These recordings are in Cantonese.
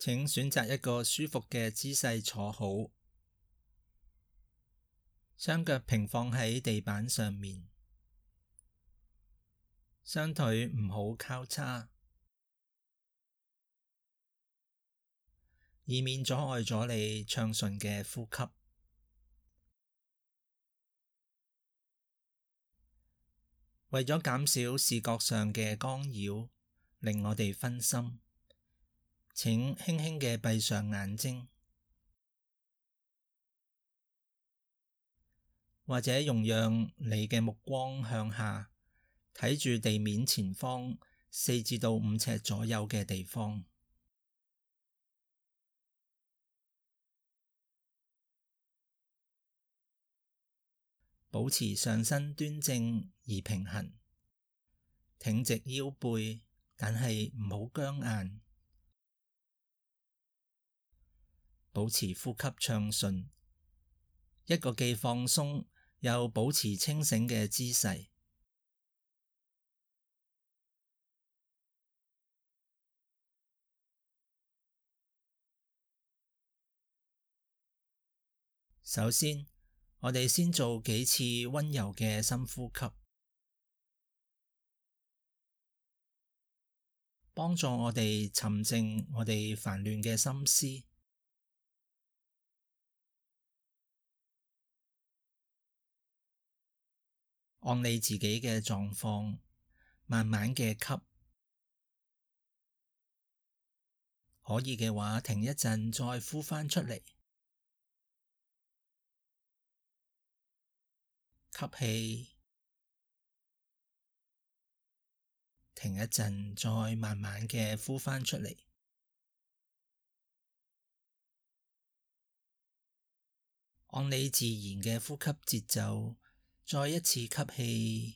請選擇一個舒服嘅姿勢坐好，雙腳平放喺地板上面，雙腿唔好交叉，以免阻礙咗你暢順嘅呼吸。為咗減少視覺上嘅干擾，令我哋分心，請輕輕嘅閉上眼睛，或者容讓你嘅目光向下，睇住地面前方4至到5尺左右嘅地方。保持上身端正而平衡，挺直腰背，但係唔好僵硬。保持呼吸暢順，一個既放鬆又保持清醒嘅姿勢。首先，我哋先做幾次溫柔嘅深呼吸，幫助我哋沉靜我哋煩亂嘅心思。按你自己嘅狀況，慢慢嘅吸，可以嘅話停一陣再呼返出嚟。吸氣，停一陣，再慢慢嘅呼返出嚟。按你自然嘅呼吸節奏，再一次吸氣，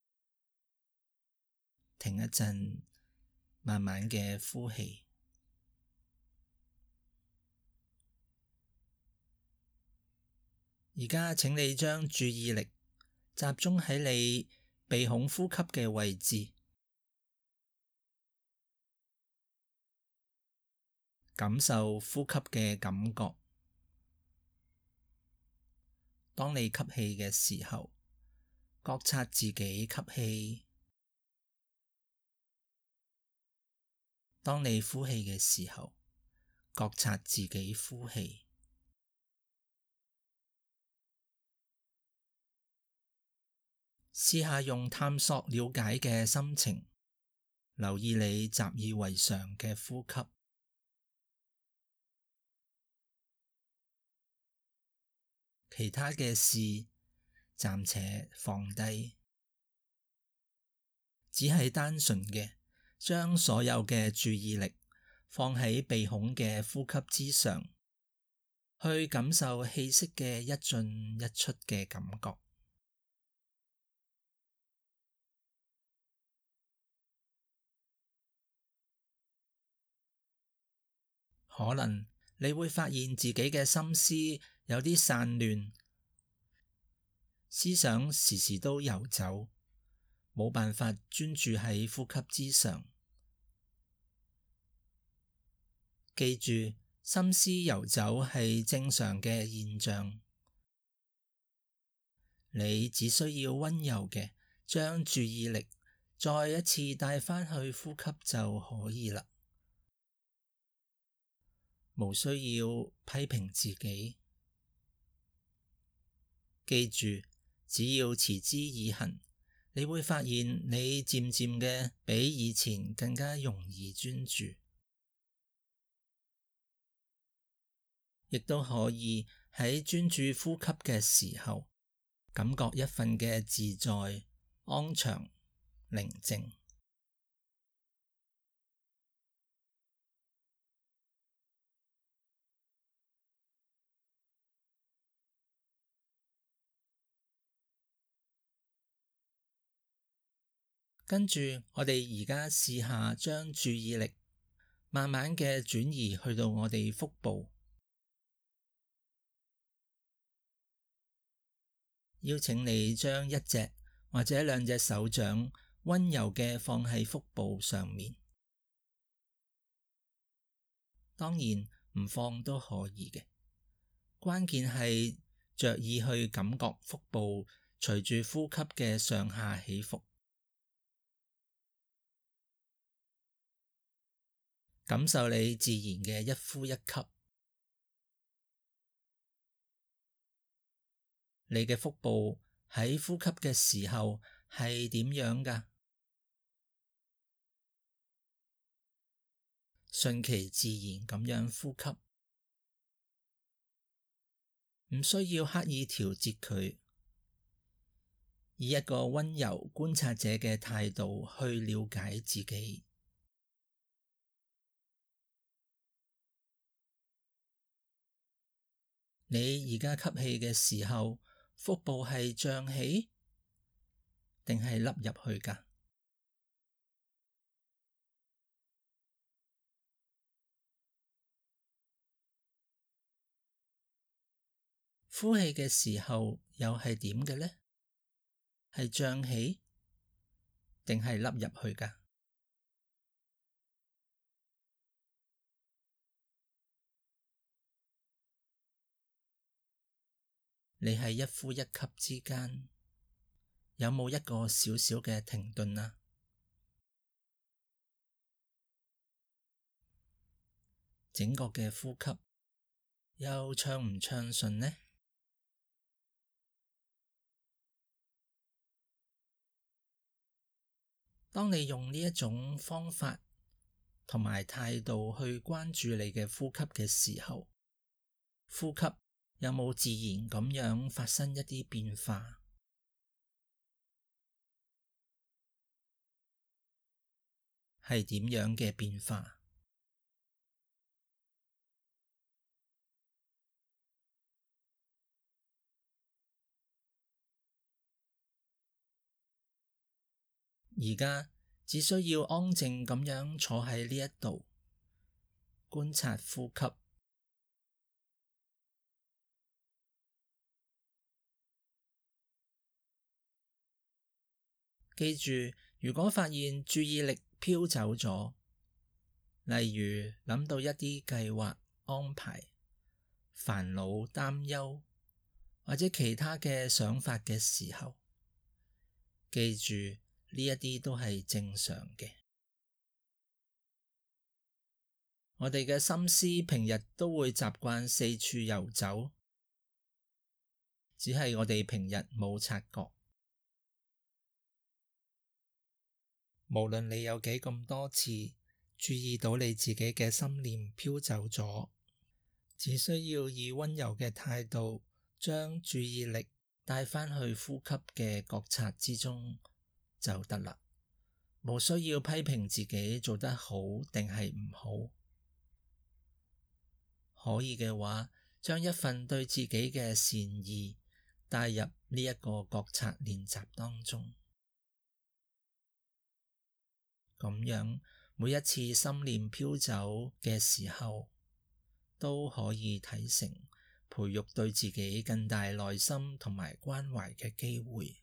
停一陣，慢慢嘅呼氣。而家請你將注意力集中喺你鼻孔呼吸嘅位置，感受呼吸嘅感覺。當你吸氣嘅時候，覺察自己吸氣；當你呼氣嘅時候，覺察自己呼氣。試下用探索了解嘅心情，留意你習以為常嘅呼吸。其他嘅事暫且放低，只係單純嘅將所有嘅注意力放喺鼻孔嘅呼吸之上，去感受氣息嘅一進一出嘅感覺。可能你會發現自己嘅心思有啲散亂，思想時時都游走，冇辦法專注喺呼吸之上。記住，心思游走係正常嘅現象，你只需要溫柔嘅將注意力再一次帶返去呼吸就可以啦。無需要批評自己，記住，只要持之以恆，你會發現你漸漸嘅比以前更加容易專注，亦都可以喺專注呼吸嘅時候，感覺一份嘅自在、安詳、寧靜。跟住，我哋而家試下將注意力慢慢嘅轉移去到我哋腹部，邀請你將一隻或者兩隻手掌溫柔嘅放喺腹部上面。 當然唔放都可以嘅。關鍵係着意去感覺腹部隨住呼吸嘅上下起伏，感受你自然嘅一呼一吸。你嘅腹部喺呼吸嘅時候係點樣㗎？順其自然咁樣呼吸，唔需要刻意調節佢，以一個溫柔觀察者嘅態度去了解自己。你而家吸氣嘅時候，腹部係脹起定係凹入去㗎？呼氣嘅時候又係點嘅呢？係脹起定係凹入去㗎？你喺一呼一吸之間，有冇一個小小嘅停頓啊？整個嘅呼吸又暢唔暢順呢？當你用呢一種方法同埋態度去關注你嘅呼吸嘅時候，呼吸有冇自然咁樣發生一啲變化？係點樣嘅變化？而家只需要安靜咁樣坐喺呢一度，觀察呼吸。記住，如果發現注意力飄走咗，例如諗到一啲計劃、安排、煩惱、擔憂或者其他嘅想法嘅時候，記住呢一啲都係正常嘅。我哋嘅心思平日都會習慣四處遊走，只係我哋平日冇察覺。無論你有幾咁多次注意到你自己嘅心念飄走咗，只需要以溫柔嘅態度將注意力帶返去呼吸嘅覺察之中就得啦。無需要批評自己做得好定係唔好，可以嘅話，將一份對自己嘅善意帶入呢一個覺察練習當中。咁樣每一次心念飄走嘅時候，都可以睇成培育對自己更大耐心同埋關懷嘅機會。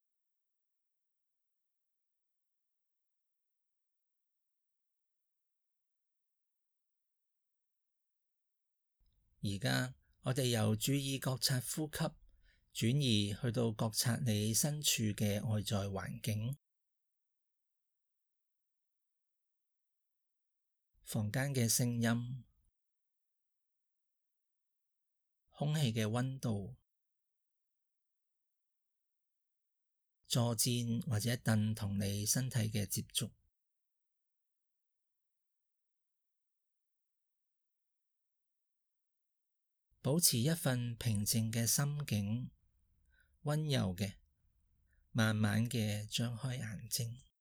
而家我哋由注意覺察呼吸，轉移去到覺察你身處嘅外在環境。房間嘅聲音、空氣嘅溫度、坐墊或者凳同你身體嘅接觸，保持一份平靜嘅心境，溫柔嘅，慢慢嘅張開眼睛。